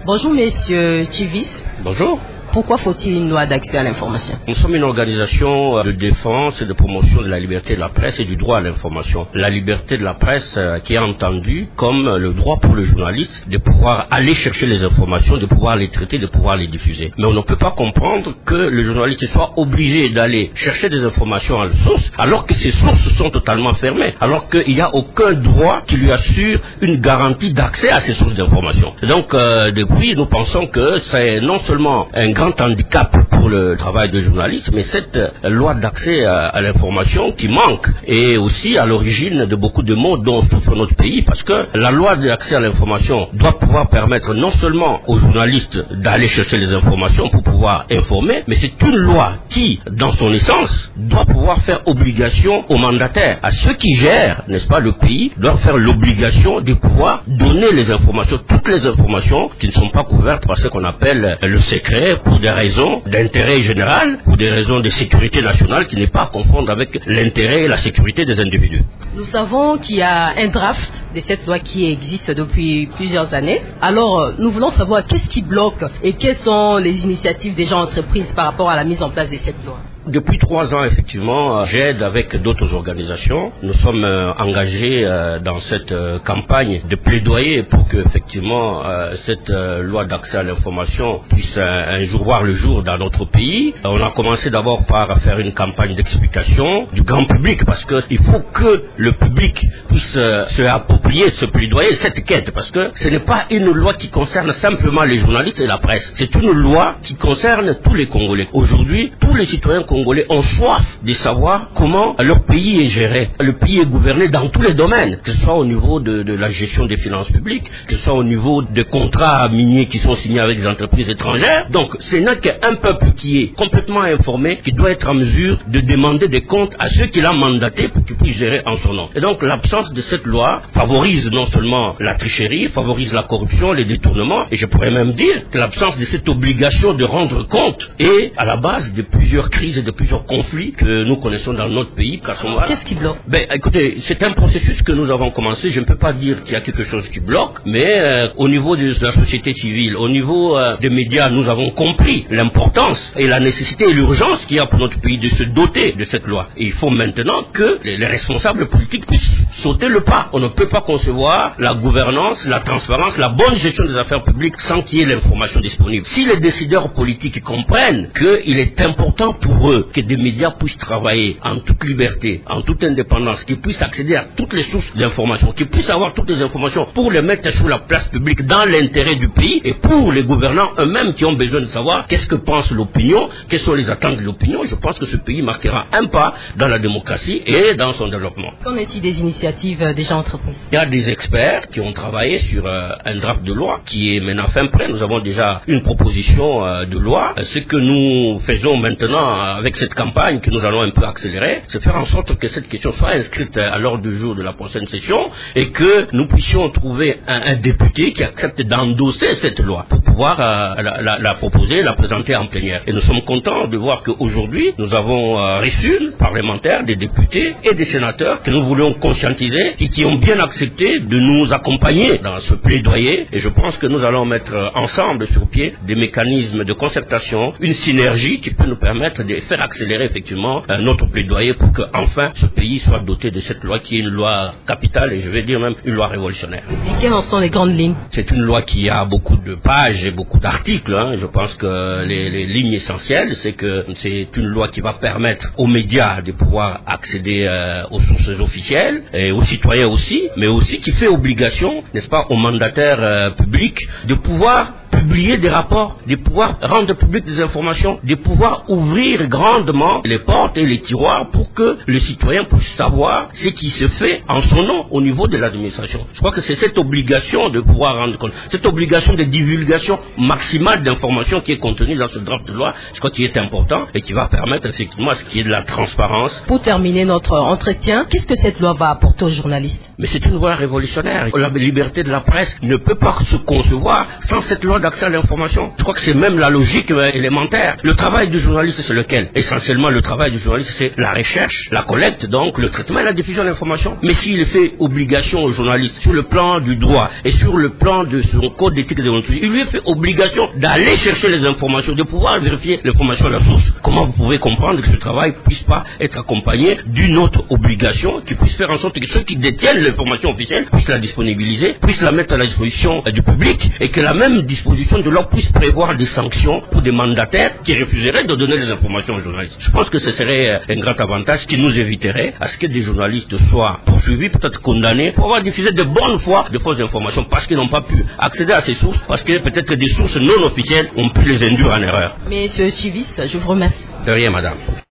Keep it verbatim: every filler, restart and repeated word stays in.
Bonjour Monsieur Chivis. Bonjour. Pourquoi faut-il une loi d'accès à l'information? Nous sommes une organisation de défense et de promotion de la liberté de la presse et du droit à l'information. La liberté de la presse euh, qui est entendue comme le droit pour le journaliste de pouvoir aller chercher les informations, de pouvoir les traiter, de pouvoir les diffuser. Mais on ne peut pas comprendre que le journaliste soit obligé d'aller chercher des informations à la source alors que ces sources sont totalement fermées, alors qu'il n'y a aucun droit qui lui assure une garantie d'accès à ces sources d'informations. Et donc, euh, depuis, nous pensons que c'est non seulement un grand handicap pour le travail de journaliste, mais cette euh, loi d'accès à, à l'information qui manque est aussi à l'origine de beaucoup de maux dont souffre notre pays, parce que la loi d'accès à l'information doit pouvoir permettre non seulement aux journalistes d'aller chercher les informations pour pouvoir informer, mais c'est une loi qui, dans son essence, doit pouvoir faire obligation aux mandataires, à ceux qui gèrent, n'est-ce pas, le pays, doivent faire l'obligation de pouvoir donner les informations, toutes les informations qui ne sont pas couvertes par ce qu'on appelle le secret, pour des raisons d'intérêt général, pour des raisons de sécurité nationale qui n'est pas à confondre avec l'intérêt et la sécurité des individus. Nous savons qu'il y a un draft de cette loi qui existe depuis plusieurs années. Alors, nous voulons savoir qu'est-ce qui bloque et quelles sont les initiatives déjà entreprises par rapport à la mise en place de cette loi. Depuis trois ans, effectivement, j'aide avec d'autres organisations. Nous sommes euh, engagés euh, dans cette euh, campagne de plaidoyer pour que, effectivement, euh, cette euh, loi d'accès à l'information puisse euh, un jour voir le jour dans notre pays. Euh, on a commencé d'abord par faire une campagne d'explication du grand public, parce qu'il faut que le public puisse euh, se approprier ce plaidoyer, cette quête, parce que ce n'est pas une loi qui concerne simplement les journalistes et la presse. C'est une loi qui concerne tous les Congolais. Aujourd'hui, tous les citoyens Congolais ont soif de savoir comment leur pays est géré. Le pays est gouverné dans tous les domaines, que ce soit au niveau de, de la gestion des finances publiques, que ce soit au niveau des contrats miniers qui sont signés avec des entreprises étrangères. Donc, ce n'est qu'un peuple qui est complètement informé, qui doit être en mesure de demander des comptes à ceux qui l'ont mandaté pour qu'ils puissent gérer en son nom. Et donc, l'absence de cette loi favorise non seulement la tricherie, favorise la corruption, les détournements, et je pourrais même dire que l'absence de cette obligation de rendre compte est à la base de plusieurs crises de plusieurs conflits que nous connaissons dans notre pays. Qu'est-ce qui bloque? Ben, écoutez, c'est un processus que nous avons commencé. Je ne peux pas dire qu'il y a quelque chose qui bloque, mais euh, au niveau de la société civile, au niveau euh, des médias, nous avons compris l'importance et la nécessité et l'urgence qu'il y a pour notre pays de se doter de cette loi. Et il faut maintenant que les, les responsables politiques puissent sauter le pas. On ne peut pas concevoir la gouvernance, la transparence, la bonne gestion des affaires publiques sans qu'il y ait l'information disponible. Si les décideurs politiques comprennent qu'il est important pour eux que des médias puissent travailler en toute liberté, en toute indépendance, qu'ils puissent accéder à toutes les sources d'informations, qu'ils puissent avoir toutes les informations pour les mettre sur la place publique dans l'intérêt du pays et pour les gouvernants eux-mêmes qui ont besoin de savoir qu'est-ce que pense l'opinion, quelles sont les attentes de l'opinion. Je pense que ce pays marquera un pas dans la démocratie et dans son développement. Qu'en est-il des initiatives déjà entreprises? Il y a des experts qui ont travaillé sur euh, un draft de loi qui est maintenant fin prêt. Nous avons déjà une proposition euh, de loi. Ce que nous faisons maintenant avec cette campagne que nous allons un peu accélérer, c'est faire en sorte que cette question soit inscrite à l'ordre du jour de la prochaine session et que nous puissions trouver un, un député qui accepte d'endosser cette loi pour pouvoir euh, la, la, la proposer, la présenter en plénière. Et nous sommes contents de voir qu'aujourd'hui, nous avons euh, reçu parlementaires, des députés et des sénateurs que nous voulions conscientiser et qui ont bien accepté de nous accompagner dans ce plaidoyer. Et je pense que nous allons mettre ensemble sur pied des mécanismes de concertation, une synergie qui peut nous permettre de faire accélérer effectivement euh, notre plaidoyer pour que enfin ce pays soit doté de cette loi qui est une loi capitale et je vais dire même une loi révolutionnaire. Et quelles en sont les grandes lignes? C'est une loi qui a beaucoup de pages et beaucoup d'articles. Hein. Je pense que les, les lignes essentielles, c'est que c'est une loi qui va permettre aux médias de pouvoir accéder euh, aux sources officielles et aux citoyens aussi, mais aussi qui fait obligation, n'est-ce pas, aux mandataires euh, publics de pouvoir publier des rapports, de pouvoir rendre public des informations, de pouvoir ouvrir grandement les portes et les tiroirs pour que le citoyen puisse savoir ce qui se fait en son nom au niveau de l'administration. Je crois que c'est cette obligation de pouvoir rendre compte, cette obligation de divulgation maximale d'informations qui est contenue dans ce draft de loi, je crois qu'il est important et qui va permettre effectivement à ce qu'il y ait de la transparence. Pour terminer notre entretien, qu'est-ce que cette loi va apporter aux journalistes? Mais c'est une loi révolutionnaire. La liberté de la presse ne peut pas se concevoir sans cette loi d'accès à l'information. Je crois que c'est même la logique euh, élémentaire. Le travail du journaliste, c'est lequel? Essentiellement, le travail du journaliste, c'est la recherche, la collecte, donc le traitement et la diffusion de l'information. Mais s'il fait obligation au journaliste sur le plan du droit et sur le plan de son code d'éthique et de déontologie, il lui fait obligation d'aller chercher les informations, de pouvoir vérifier l'information à la source. Comment vous pouvez comprendre que ce travail ne puisse pas être accompagné d'une autre obligation qui puisse faire en sorte que ceux qui détiennent l'information officielle puissent la disponibiliser, puissent la mettre à la disposition euh, du public, et que la même disposition de l'ordre puisse prévoir des sanctions pour des mandataires qui refuseraient de donner les informations aux journalistes. Je pense que ce serait euh, un grand avantage qui nous éviterait à ce que des journalistes soient poursuivis, peut-être condamnés, pour avoir diffusé de bonne foi de fausses informations parce qu'ils n'ont pas pu accéder à ces sources, parce que peut-être des sources non officielles ont pu les induire en erreur. Monsieur Chivis, je vous remercie. De rien, madame.